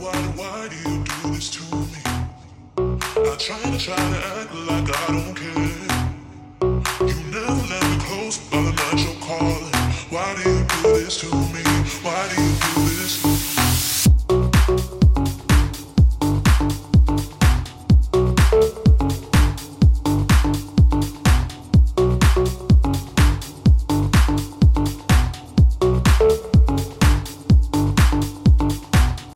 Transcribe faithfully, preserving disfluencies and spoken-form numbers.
why, why do you do this to me? I try to try to act